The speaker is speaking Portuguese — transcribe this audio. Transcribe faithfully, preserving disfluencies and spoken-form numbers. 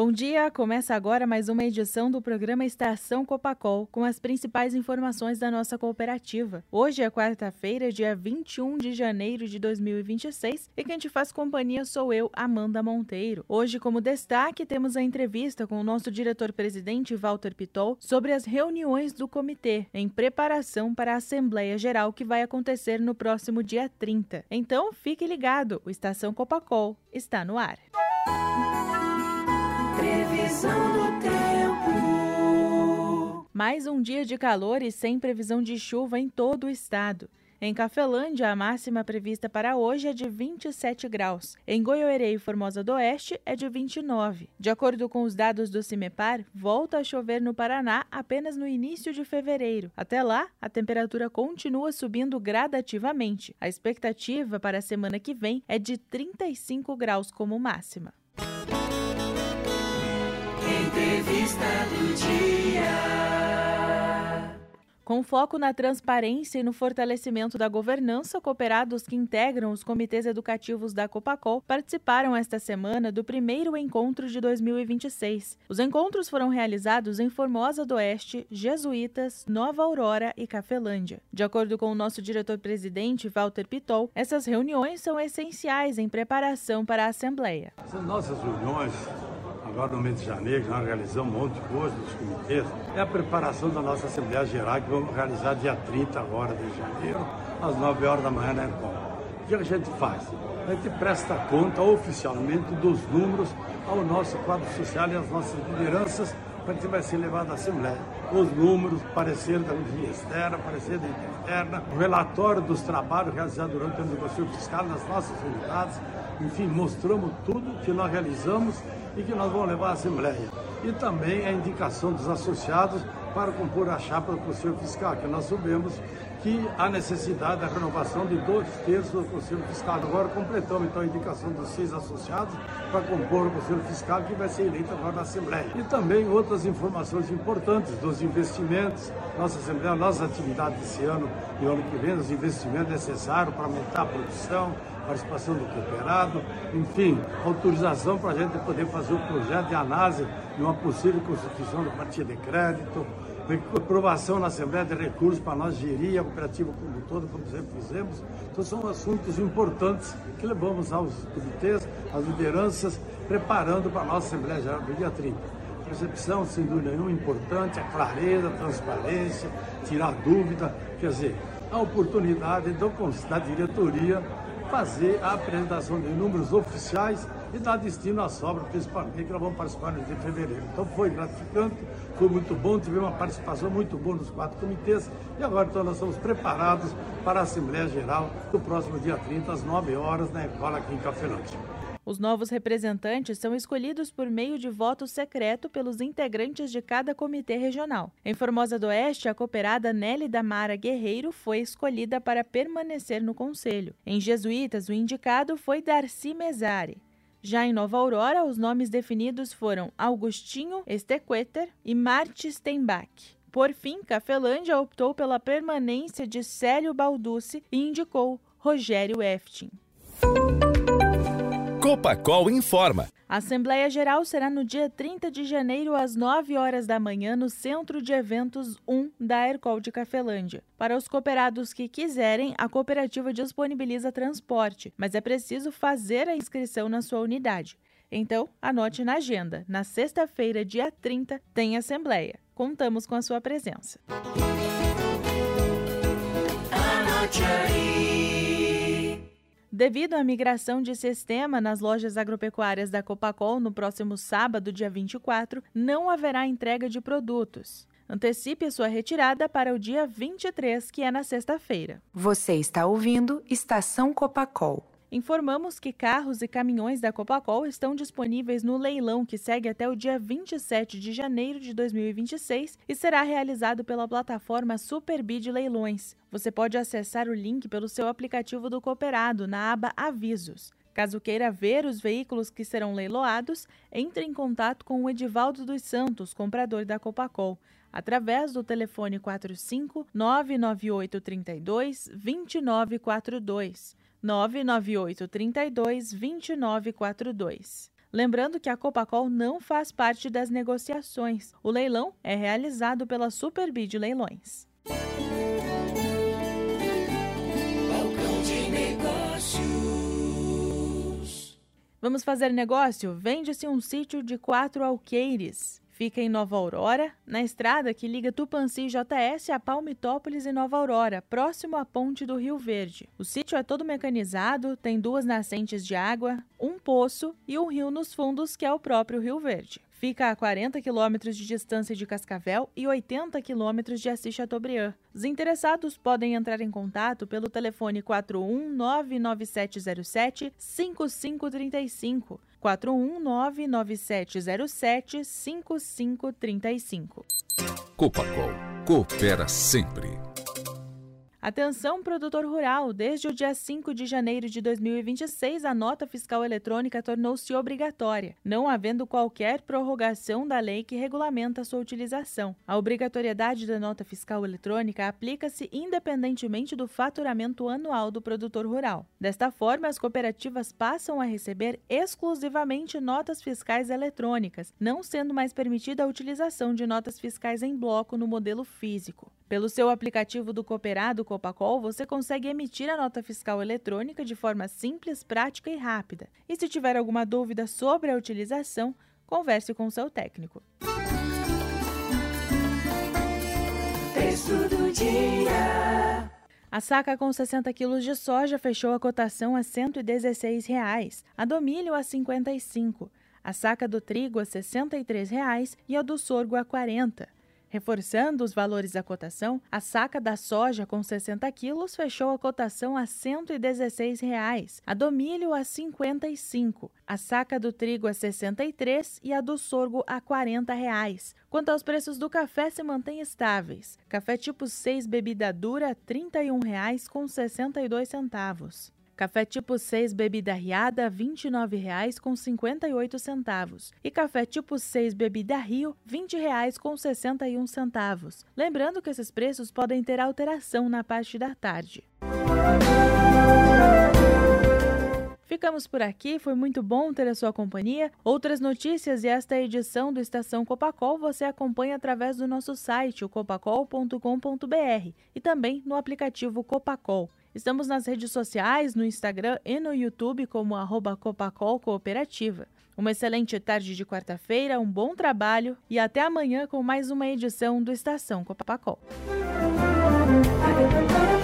Bom dia, começa agora mais uma edição do programa Estação Copacol, com as principais informações da nossa cooperativa. Hoje é quarta-feira, dia vinte e um de janeiro de dois mil e vinte e seis, e quem te faz companhia sou eu, Amanda Monteiro. Hoje, como destaque, temos a entrevista com o nosso diretor-presidente, Walter Pitol, sobre as reuniões do comitê, em preparação para a Assembleia Geral que vai acontecer no próximo dia trinta. Então, fique ligado, o Estação Copacol está no ar. Previsão do tempo. Mais um dia de calor e sem previsão de chuva em todo o estado. Em Cafelândia, a máxima prevista para hoje é de vinte e sete graus. Em Goiôerê e Formosa do Oeste é de vinte e nove. De acordo com os dados do CIMEPAR, volta a chover no Paraná apenas no início de fevereiro. Até lá, a temperatura continua subindo gradativamente. A expectativa para a semana que vem é de trinta e cinco graus como máxima. Entrevista do dia. Com foco na transparência e no fortalecimento da governança, cooperados que integram os comitês educativos da Copacol participaram esta semana do primeiro encontro de dois mil e vinte e seis. Os encontros foram realizados em Formosa do Oeste, Jesuítas, Nova Aurora e Cafelândia. De acordo com o nosso diretor-presidente, Walter Pitol, essas reuniões são essenciais em preparação para a Assembleia. Essas nossas reuniões, agora no mês de janeiro, nós realizamos um monte de coisa dos comitês, é a preparação da nossa Assembleia Geral, que vamos realizar dia trinta agora de janeiro, às nove horas da manhã na Ercol. O que a gente faz? A gente presta conta oficialmente dos números ao nosso quadro social e às nossas lideranças, para que vai ser levado à Assembleia. Os números, parecer da auditoria externa, parecer da interna, o relatório dos trabalhos realizados durante o ano do Conselho Fiscal nas nossas unidades, enfim, mostramos tudo que nós realizamos e que nós vamos levar à Assembleia. E também a indicação dos associados para compor a chapa do Conselho Fiscal, que nós sabemos que há necessidade da renovação de dois terços do Conselho Fiscal. Agora completamos então a indicação dos seis associados para compor o Conselho Fiscal, que vai ser eleito agora na Assembleia. E também outras informações importantes dos investimentos, nossa Assembleia, nossas atividades desse ano e o ano que vem, os investimentos necessários para aumentar a produção, participação do cooperado, enfim, autorização para a gente poder fazer o projeto de análise de uma possível constituição do partido de crédito, aprovação na Assembleia de recursos para nós gerir a cooperativa como um todo, como sempre fizemos. Então são assuntos importantes que levamos aos comitês, às lideranças, preparando para a nossa Assembleia Geral do dia trinta. A percepção, sem dúvida nenhuma, importante, a clareza, a transparência, tirar dúvida, quer dizer, a oportunidade então, da diretoria fazer a apresentação de números oficiais e dar destino à sobra, principalmente, que nós vamos participar no dia de fevereiro. Então foi gratificante, foi muito bom, tivemos uma participação muito boa nos quatro comitês e agora então nós estamos preparados para a Assembleia Geral do próximo dia trinta, às nove horas, na escola aqui em Cafelândia. Os novos representantes são escolhidos por meio de voto secreto pelos integrantes de cada comitê regional. Em Formosa do Oeste, a cooperada Nelly Damara Guerreiro foi escolhida para permanecer no conselho. Em Jesuítas, o indicado foi Darcy Mesari. Já em Nova Aurora, os nomes definidos foram Augustinho Estequeter e Marti Steinbach. Por fim, Cafelândia optou pela permanência de Célio Balducci e indicou Rogério Eftin. Copacol informa. A Assembleia Geral será no dia trinta de janeiro, às nove horas da manhã, no Centro de Eventos um da Ercol de Cafelândia. Para os cooperados que quiserem, a cooperativa disponibiliza transporte, mas é preciso fazer a inscrição na sua unidade. Então, anote na agenda. Na sexta-feira, dia trinta, tem Assembleia. Contamos com a sua presença. Anote aí. Devido à migração de sistema nas lojas agropecuárias da Copacol no próximo sábado, dia vinte e quatro, não haverá entrega de produtos. Antecipe a sua retirada para o dia vinte e três, que é na sexta-feira. Você está ouvindo Estação Copacol. Informamos que carros e caminhões da Copacol estão disponíveis no leilão que segue até o dia vinte e sete de janeiro de dois mil e vinte e seis e será realizado pela plataforma Superbid Leilões. Você pode acessar o link pelo seu aplicativo do cooperado na aba Avisos. Caso queira ver os veículos que serão leiloados, entre em contato com o Edivaldo dos Santos, comprador da Copacol, através do telefone quatro cinco nove nove oito três dois dois nove quatro dois. nove nove oito três dois dois nove quatro dois. Lembrando que a Copacol não faz parte das negociações. O leilão é realizado pela Superbid Leilões. Balcão de Negócios. Vamos fazer negócio? Vende-se um sítio de quatro alqueires. Fica em Nova Aurora, na estrada que liga Tupãssi J S a Palmitópolis e Nova Aurora, próximo à ponte do Rio Verde. O sítio é todo mecanizado, tem duas nascentes de água, um poço e um rio nos fundos, que é o próprio Rio Verde. Fica a quarenta quilômetros de distância de Cascavel e oitenta quilômetros de Assis Chateaubriand. Os interessados podem entrar em contato pelo telefone quatro um nove nove sete zero sete cinco cinco três cinco, quatro um nove nove sete zero sete cinco cinco três cinco. Copacol, coopera sempre. Atenção, produtor rural! Desde o dia cinco de janeiro de dois mil e vinte e seis, a nota fiscal eletrônica tornou-se obrigatória, não havendo qualquer prorrogação da lei que regulamenta sua utilização. A obrigatoriedade da nota fiscal eletrônica aplica-se independentemente do faturamento anual do produtor rural. Desta forma, as cooperativas passam a receber exclusivamente notas fiscais eletrônicas, não sendo mais permitida a utilização de notas fiscais em bloco no modelo físico. Pelo seu aplicativo do cooperado Copacol, você consegue emitir a nota fiscal eletrônica de forma simples, prática e rápida. E se tiver alguma dúvida sobre a utilização, converse com o seu técnico. Preço do dia. A saca com sessenta quilos de soja fechou a cotação a cento e dezesseis reais, a do milho a cinquenta e cinco, a saca do trigo a sessenta e três reais e a do sorgo a quarenta reais. Reforçando os valores da cotação, a saca da soja com sessenta quilos fechou a cotação a cento e dezesseis reais, a do milho a cinquenta e cinco, a saca do trigo a sessenta e três e a do sorgo a quarenta reais. Quanto aos preços do café, se mantêm estáveis. Café tipo seis bebida dura, trinta e um reais com sessenta e dois centavos. Café tipo seis bebida riada, vinte e nove reais com cinquenta e oito centavos. E café tipo seis bebida Rio, vinte reais com sessenta e um centavos. Lembrando que esses preços podem ter alteração na parte da tarde. Ficamos por aqui, foi muito bom ter a sua companhia. Outras notícias e esta edição do Estação Copacol você acompanha através do nosso site, o copacol ponto com ponto br, e também no aplicativo Copacol. Estamos nas redes sociais, no Instagram e no YouTube como arroba Copacol Cooperativa. Uma excelente tarde de quarta-feira, um bom trabalho e até amanhã com mais uma edição do Estação Copacol.